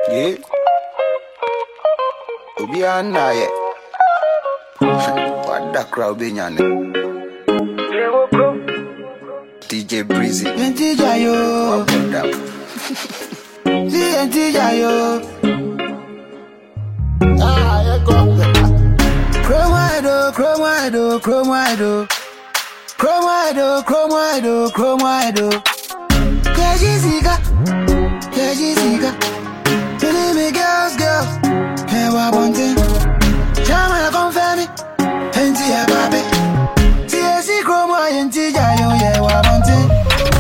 Yeah. Obi anaye. What the crowd be nyane? DJ Breezy. DJ yo. DJ yo. Ah, yeah, go. Chrome wide. Kejisiga. Tell me girls. Hey, what want it? Chama confirm it. Enti ya babe. TSC chrome wide and DJ yo. Yeah, what want it?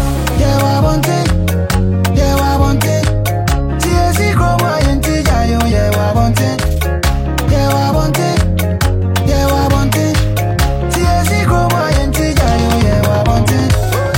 TSC chrome wide and DJ yo. Yeah, what want it? TSC chrome wide and DJ yo. Yeah, what want it?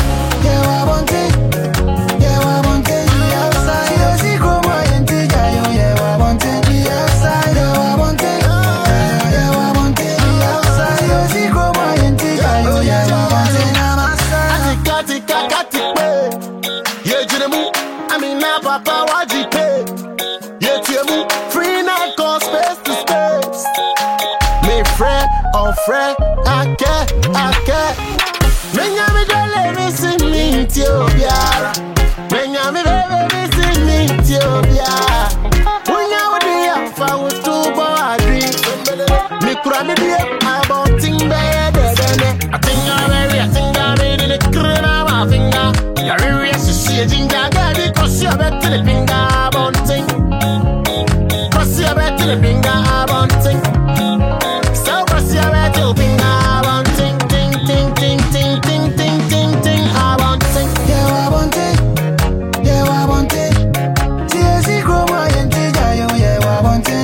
Papa, what you pay? Yet you move free night, cause space to space. Me friend, on friend, I care. Menyami dole me see me Ethiopia. Menyami baby me see me Ethiopia. Unya wadi afa wutu bo adri. Me kura me die about ting bede. I think I'm ready, the krina my finger. You're ready to see a ginger. Cross your bed to the finger, bunting. Cross your bed to the finger, bunting. So cross your bed to the finger, bunting. Ting, bunting. Yeah, bunting. TSC chrome and DJ yo. Yeah, bunting.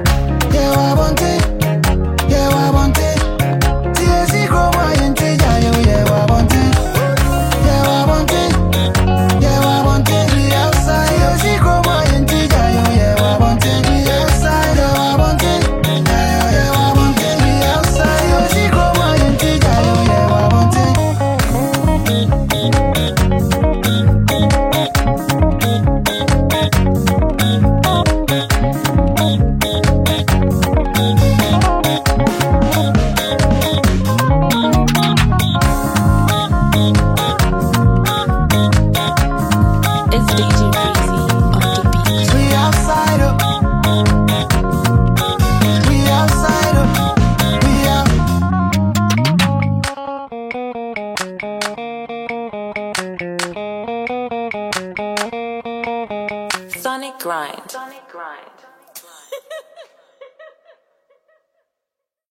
TSC chrome and DJ yo. Yeah, bunting. Sonic Grind.